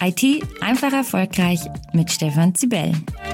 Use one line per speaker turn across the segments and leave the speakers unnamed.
IT einfach erfolgreich mit Stefan Zibel.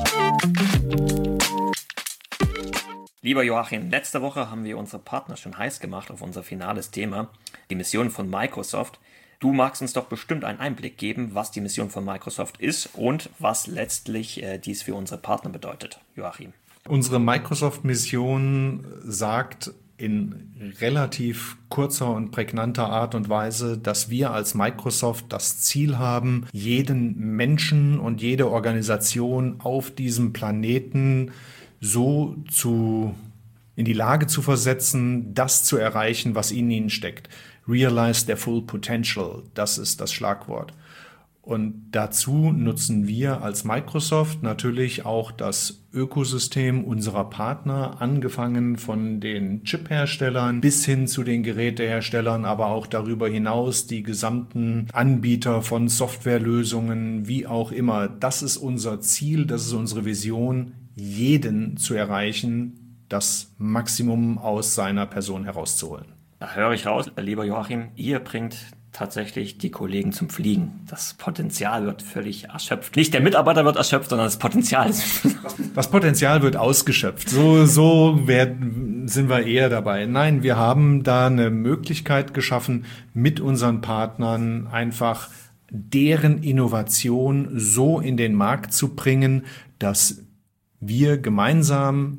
Lieber Joachim, letzte Woche haben wir unsere Partner schon heiß gemacht auf unser finales Thema, die Mission von Microsoft. Du magst uns doch bestimmt einen Einblick geben, was die Mission von Microsoft ist und was letztlich dies für unsere Partner bedeutet, Joachim.
Unsere Microsoft-Mission sagt in relativ kurzer und prägnanter Art und Weise, dass wir als Microsoft das Ziel haben, jeden Menschen und jede Organisation auf diesem Planeten so in die Lage zu versetzen, das zu erreichen, was in ihnen steckt. Realize their full potential, das ist das Schlagwort. Und dazu nutzen wir als Microsoft natürlich auch das Ökosystem unserer Partner, angefangen von den Chip-Herstellern bis hin zu den Geräteherstellern, aber auch darüber hinaus die gesamten Anbieter von Softwarelösungen, wie auch immer. Das ist unser Ziel, das ist unsere Vision, jeden zu erreichen, das Maximum aus seiner Person herauszuholen.
Da höre ich raus, lieber Joachim, ihr bringt tatsächlich die Kollegen zum Fliegen. Das Potenzial wird völlig erschöpft. Nicht der Mitarbeiter wird erschöpft, sondern das Potenzial.
Das Potenzial wird ausgeschöpft. So sind wir eher dabei. Nein, wir haben da eine Möglichkeit geschaffen, mit unseren Partnern einfach deren Innovation so in den Markt zu bringen, dass wir gemeinsam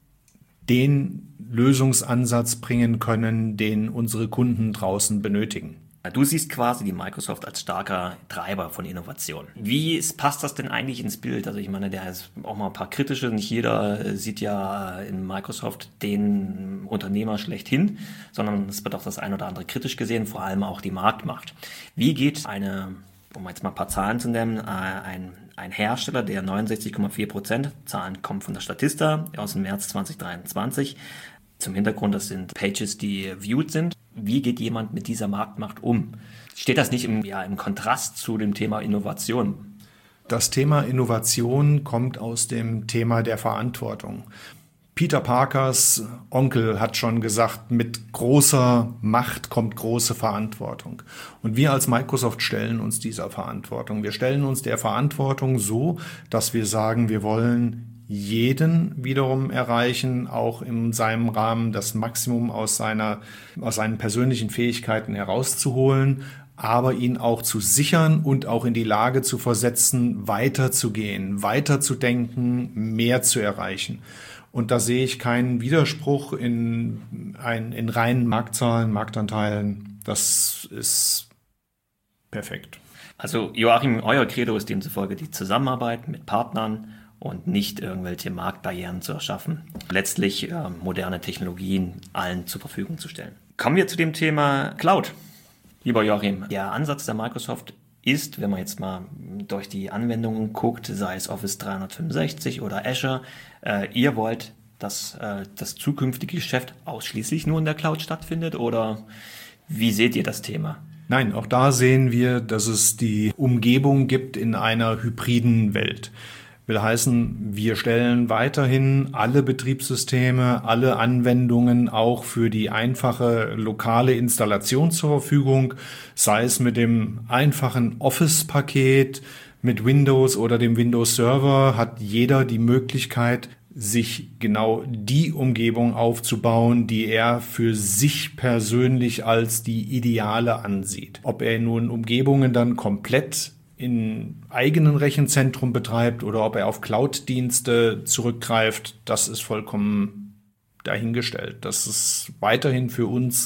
den Lösungsansatz bringen können, den unsere Kunden draußen benötigen.
Du siehst quasi die Microsoft als starker Treiber von Innovation. Wie passt das denn eigentlich ins Bild? Also ich meine, der ist auch mal ein paar kritische. Nicht jeder sieht ja in Microsoft den Unternehmer schlechthin, sondern es wird auch das ein oder andere kritisch gesehen, vor allem auch die Marktmacht. Wie geht um jetzt mal ein paar Zahlen zu nennen, ein Hersteller, der 69,4%, Zahlen kommen von der Statista aus dem März 2023, zum Hintergrund, das sind Pages, die viewed sind. Wie geht jemand mit dieser Marktmacht um? Steht das nicht im Kontrast zu dem Thema Innovation?
Das Thema Innovation kommt aus dem Thema der Verantwortung. Peter Parkers Onkel hat schon gesagt, mit großer Macht kommt große Verantwortung. Und wir als Microsoft stellen uns dieser Verantwortung. Wir stellen uns der Verantwortung so, dass wir sagen, wir wollen jeden wiederum erreichen, auch in seinem Rahmen das Maximum aus seinen persönlichen Fähigkeiten herauszuholen, aber ihn auch zu sichern und auch in die Lage zu versetzen, weiterzugehen, weiterzudenken, mehr zu erreichen. Und da sehe ich keinen Widerspruch in reinen Marktzahlen, Marktanteilen. Das ist perfekt.
Also Joachim, euer Credo ist demzufolge die Zusammenarbeit mit Partnern und nicht irgendwelche Marktbarrieren zu erschaffen. Letztlich moderne Technologien allen zur Verfügung zu stellen. Kommen wir zu dem Thema Cloud. Lieber Joachim, der Ansatz der Microsoft ist, wenn man jetzt mal durch die Anwendungen guckt, sei es Office 365 oder Azure, ihr wollt, dass das zukünftige Geschäft ausschließlich nur in der Cloud stattfindet, oder wie seht ihr das Thema?
Nein, auch da sehen wir, dass es die Umgebung gibt in einer hybriden Welt. Will heißen, wir stellen weiterhin alle Betriebssysteme, alle Anwendungen auch für die einfache lokale Installation zur Verfügung, sei es mit dem einfachen Office-Paket, mit Windows oder dem Windows Server, hat jeder die Möglichkeit, sich genau die Umgebung aufzubauen, die er für sich persönlich als die ideale ansieht. Ob er nun Umgebungen dann komplett in eigenen Rechenzentrum betreibt oder ob er auf Cloud-Dienste zurückgreift, das ist vollkommen dahingestellt. Das ist weiterhin für uns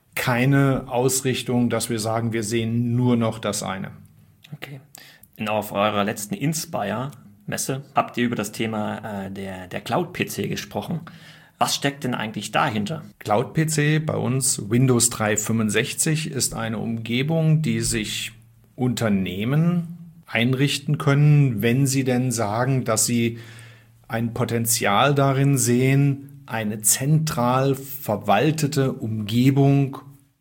keine Ausrichtung, dass wir sagen, wir sehen nur noch das eine.
Okay. Auf eurer letzten Inspire-Messe habt ihr über das Thema der Cloud-PC gesprochen. Was steckt denn eigentlich dahinter?
Cloud-PC, bei uns Windows 365, ist eine Umgebung, die sich Unternehmen einrichten können, wenn sie denn sagen, dass sie ein Potenzial darin sehen, eine zentral verwaltete Umgebung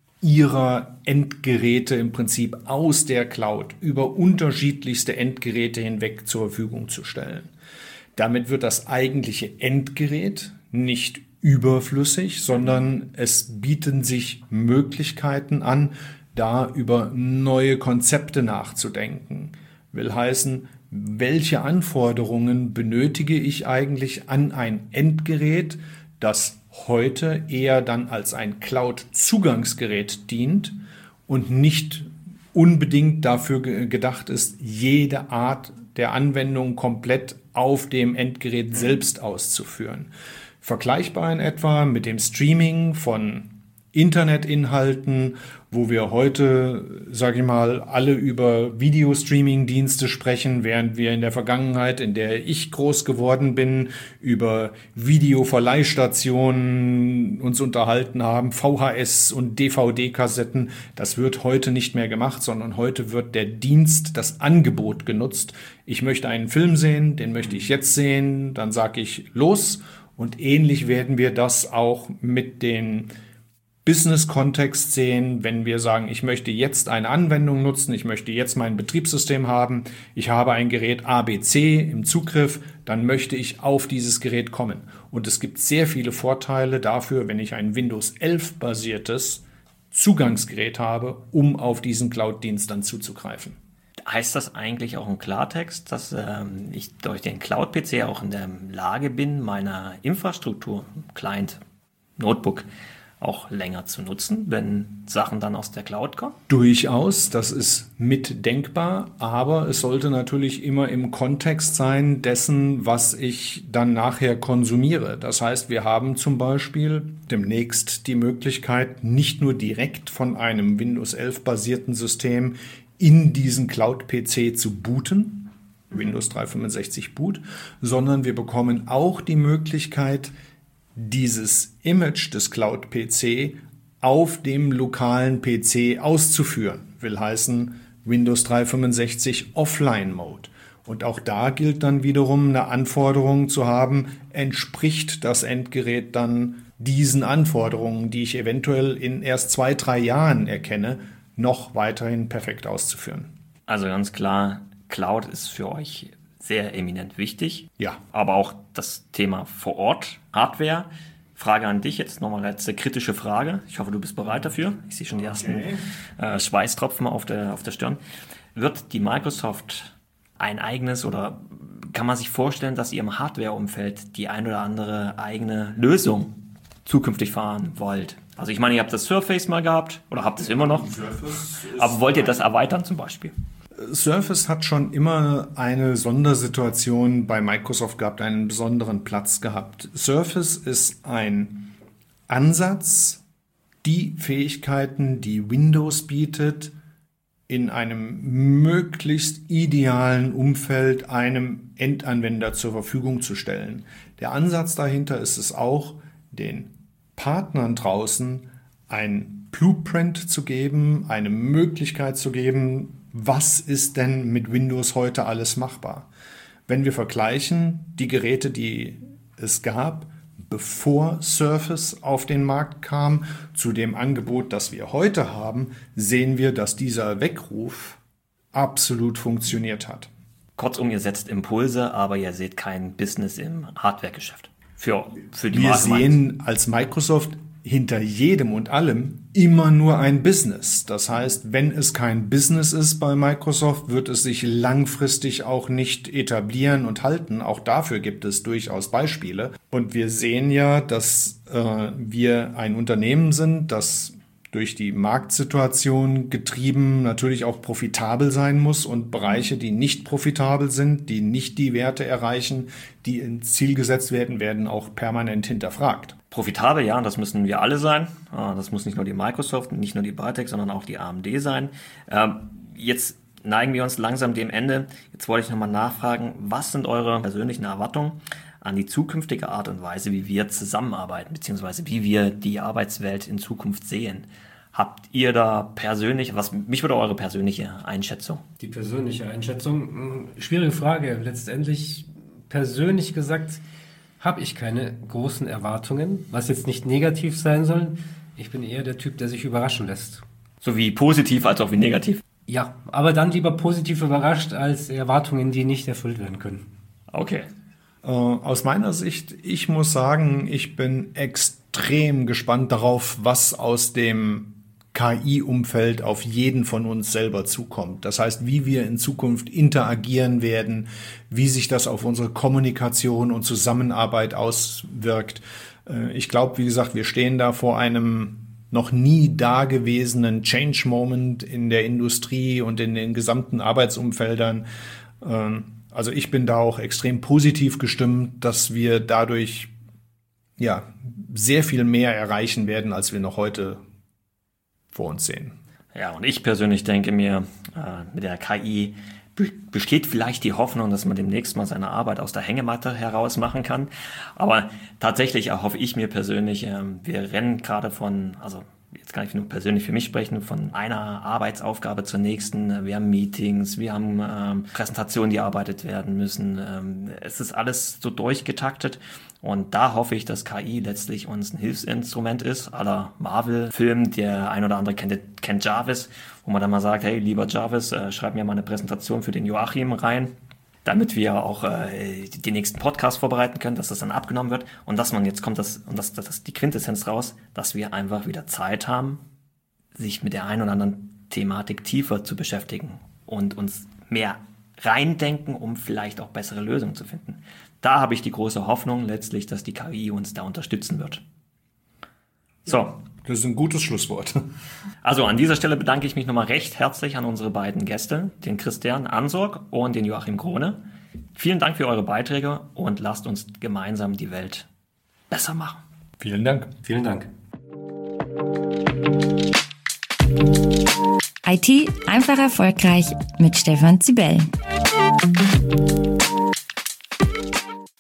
ihrer Endgeräte im Prinzip aus der Cloud über unterschiedlichste Endgeräte hinweg zur Verfügung zu stellen. Damit wird das eigentliche Endgerät nicht überflüssig, sondern es bieten sich Möglichkeiten an, da über neue Konzepte nachzudenken. Will heißen, welche Anforderungen benötige ich eigentlich an ein Endgerät, das heute eher dann als ein Cloud-Zugangsgerät dient und nicht unbedingt dafür gedacht ist, jede Art der Anwendung komplett auf dem Endgerät selbst auszuführen. Vergleichbar in etwa mit dem Streaming von Internetinhalten, wo wir heute, sage ich mal, alle über Videostreaming-Dienste sprechen, während wir in der Vergangenheit, in der ich groß geworden bin, über Videoverleihstationen uns unterhalten haben, VHS und DVD-Kassetten. Das wird heute nicht mehr gemacht, sondern heute wird der Dienst, das Angebot genutzt. Ich möchte einen Film sehen, den möchte ich jetzt sehen, dann sage ich los. Und ähnlich werden wir das auch mit den Business-Kontext sehen, wenn wir sagen, ich möchte jetzt eine Anwendung nutzen, ich möchte jetzt mein Betriebssystem haben, ich habe ein Gerät ABC im Zugriff, dann möchte ich auf dieses Gerät kommen. Und es gibt sehr viele Vorteile dafür, wenn ich ein Windows 11 basiertes Zugangsgerät habe, um auf diesen Cloud-Dienst dann zuzugreifen.
Heißt das eigentlich auch im Klartext, dass ich durch den Cloud-PC auch in der Lage bin, meine Infrastruktur, Client, Notebook, auch länger zu nutzen, wenn Sachen dann aus der Cloud kommen?
Durchaus, das ist mitdenkbar, aber es sollte natürlich immer im Kontext sein dessen, was ich dann nachher konsumiere. Das heißt, wir haben zum Beispiel demnächst die Möglichkeit, nicht nur direkt von einem Windows 11 basierten System in diesen Cloud-PC zu booten, Windows 365 Boot, sondern wir bekommen auch die Möglichkeit, dieses Image des Cloud-PC auf dem lokalen PC auszuführen. Will heißen Windows 365 Offline-Mode. Und auch da gilt dann wiederum eine Anforderung zu haben, entspricht das Endgerät dann diesen Anforderungen, die ich eventuell in erst 2-3 Jahren erkenne, noch weiterhin perfekt auszuführen.
Also ganz klar, Cloud ist für euch sehr eminent wichtig.
Ja.
Aber auch das Thema vor Ort, Hardware. Frage an dich jetzt, nochmal letzte kritische Frage. Ich hoffe, du bist bereit dafür. Ich sehe schon die ersten Schweißtropfen auf der Stirn. Wird die Microsoft ein eigenes oder kann man sich vorstellen, dass ihr im Hardware-Umfeld die ein oder andere eigene Lösung zukünftig fahren wollt? Also ich meine, ihr habt das Surface mal gehabt oder habt es immer noch. Aber wollt ihr das erweitern zum Beispiel?
Surface hat schon immer eine Sondersituation bei Microsoft gehabt, einen besonderen Platz gehabt. Surface ist ein Ansatz, die Fähigkeiten, die Windows bietet, in einem möglichst idealen Umfeld einem Endanwender zur Verfügung zu stellen. Der Ansatz dahinter ist es auch, den Partnern draußen ein Blueprint zu geben, eine Möglichkeit zu geben, was ist denn mit Windows heute alles machbar? Wenn wir vergleichen die Geräte, die es gab, bevor Surface auf den Markt kam, zu dem Angebot, das wir heute haben, sehen wir, dass dieser Weckruf absolut funktioniert hat.
Kurzum, ihr setzt Impulse, aber ihr seht kein Business im Hardware-Geschäft. Für die
Wir sehen als Microsoft hinter jedem und allem immer nur ein Business. Das heißt, wenn es kein Business ist bei Microsoft, wird es sich langfristig auch nicht etablieren und halten. Auch dafür gibt es durchaus Beispiele. Und wir sehen ja, dass wir ein Unternehmen sind, das durch die Marktsituation getrieben natürlich auch profitabel sein muss und Bereiche, die nicht profitabel sind, die nicht die Werte erreichen, die ins Ziel gesetzt werden, werden auch permanent hinterfragt.
Profitabel, ja, das müssen wir alle sein. Das muss nicht nur die Microsoft, nicht nur die Bartek, sondern auch die AMD sein. Jetzt neigen wir uns langsam dem Ende. Jetzt wollte ich nochmal nachfragen, was sind eure persönlichen Erwartungen an die zukünftige Art und Weise, wie wir zusammenarbeiten, beziehungsweise wie wir die Arbeitswelt in Zukunft sehen? Habt ihr da persönlich, mich würde eure persönliche Einschätzung?
Die persönliche Einschätzung, schwierige Frage. Letztendlich, persönlich gesagt, habe ich keine großen Erwartungen, was jetzt nicht negativ sein soll. Ich bin eher der Typ, der sich überraschen lässt.
Sowie positiv als auch wie negativ?
Ja, aber dann lieber positiv überrascht als Erwartungen, die nicht erfüllt werden können.
Okay.
Aus meiner Sicht, ich muss sagen, ich bin extrem gespannt darauf, was aus dem KI-Umfeld auf jeden von uns selber zukommt. Das heißt, wie wir in Zukunft interagieren werden, wie sich das auf unsere Kommunikation und Zusammenarbeit auswirkt. Ich glaube, wie gesagt, wir stehen da vor einem noch nie dagewesenen Change-Moment in der Industrie und in den gesamten Arbeitsumfeldern. Also ich bin da auch extrem positiv gestimmt, dass wir dadurch sehr viel mehr erreichen werden, als wir noch heute vor uns sehen.
Ja, und ich persönlich denke mir, mit der KI besteht vielleicht die Hoffnung, dass man demnächst mal seine Arbeit aus der Hängematte heraus machen kann. Aber tatsächlich erhoffe ich mir persönlich, wir rennen gerade jetzt kann ich nur persönlich für mich sprechen, von einer Arbeitsaufgabe zur nächsten. Wir haben Meetings, wir haben Präsentationen, die erarbeitet werden müssen. Es ist alles so durchgetaktet. Und da hoffe ich, dass KI letztlich uns ein Hilfsinstrument ist, à la Marvel-Film. Der ein oder andere kennt Jarvis, wo man dann mal sagt, hey, lieber Jarvis, schreib mir mal eine Präsentation für den Joachim rein, damit wir auch die nächsten Podcasts vorbereiten können, dass das dann abgenommen wird. Und dass man jetzt kommt, das die Quintessenz raus, dass wir einfach wieder Zeit haben, sich mit der einen oder anderen Thematik tiefer zu beschäftigen und uns mehr reindenken, um vielleicht auch bessere Lösungen zu finden. Da habe ich die große Hoffnung letztlich, dass die KI uns da unterstützen wird. So.
Das ist ein gutes Schlusswort.
Also an dieser Stelle bedanke ich mich nochmal recht herzlich an unsere beiden Gäste, den Christian Ansorg und den Joachim Krone. Vielen Dank für eure Beiträge und lasst uns gemeinsam die Welt besser machen.
Vielen Dank.
Vielen Dank.
IT einfach erfolgreich mit Stefan Zibel.